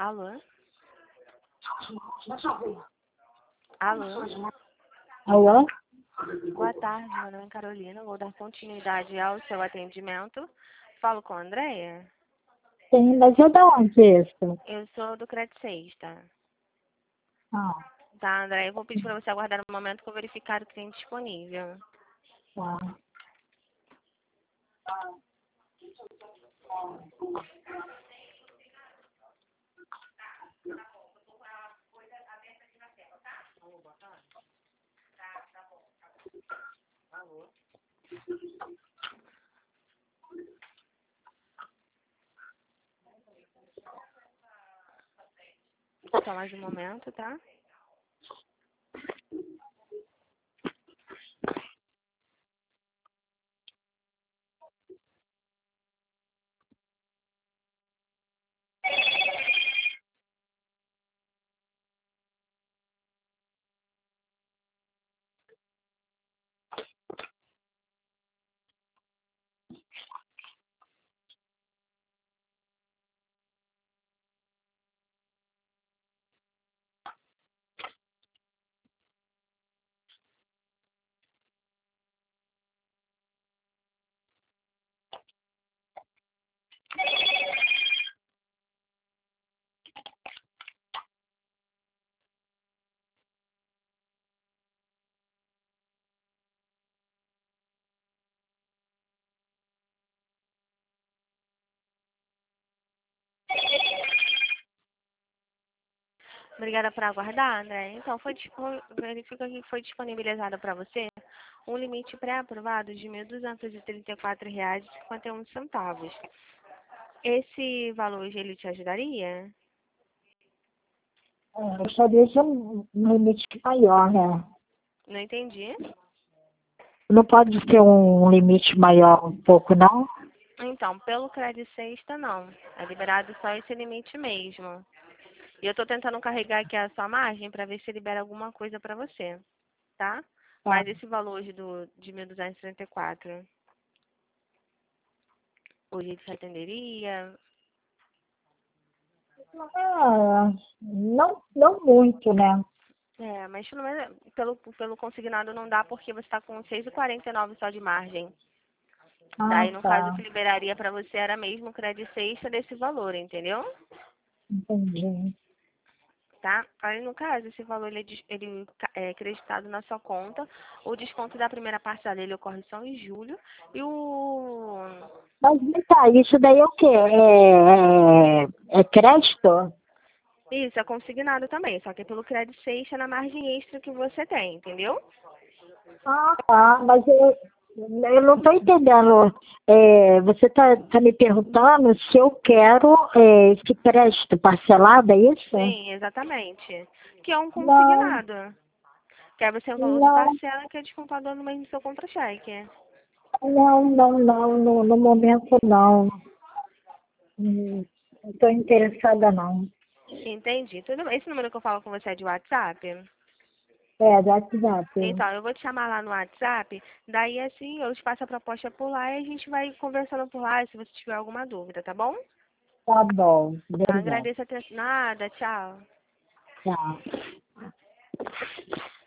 Alô? Alô? Alô? Boa tarde, meu nome é Carolina. Vou dar continuidade ao seu atendimento. Falo com a Andréia? Sim, mas é da onde isso? Eu sou do Crédito Sexta. Ah, Tá, Andréia? Eu vou pedir para você aguardar um momento que eu verificar o que tem disponível. tá. Só mais um momento, tá? Obrigada por aguardar, André. Então, verifica que foi disponibilizado para você um limite pré-aprovado de R$ 1.234,51. Esse valor hoje ele te ajudaria? Eu gostaria de um limite maior, né? Não entendi. Não pode ter um limite maior um pouco, não? Então, pelo Crédito Sexta, não. É liberado só esse limite mesmo. E eu estou tentando carregar aqui a sua margem para ver se libera alguma coisa para você, tá? Tá. Mas esse valor hoje de 1.234, hoje ele te atenderia? Não muito, né? É, mas pelo consignado não dá porque você está com 6,49 só de margem. Ah, Daí, no caso, o tá. que liberaria para você era mesmo o Crédito Sexta desse valor, entendeu? Entendi. Tá? Aí, no caso, esse valor ele é creditado na sua conta. O desconto da primeira parcela ele ocorre só em julho. E o... Mas vem cá, isso daí é o quê? É crédito? Isso, é consignado também, só que é pelo Crédito Sexta na margem extra que você tem, entendeu? Ah, tá. Mas eu não estou entendendo. Você tá me perguntando se eu quero esse crédito parcelado, é isso? Sim, exatamente. Que é um Não, consignado. Que aí você tem o valor da não, parcela que é descontado no mês do seu contra-cheque. não. No momento, não. Não estou interessada, não. Entendi. Tudo bem. Esse número que eu falo com você é de WhatsApp? Do WhatsApp. Então, eu vou te chamar lá no WhatsApp, daí assim eu te passo a proposta por lá e a gente vai conversando por lá se você tiver alguma dúvida, tá bom? Tá bom. Tá, Obrigada. agradeço a atenção. Nada, tchau. Tchau.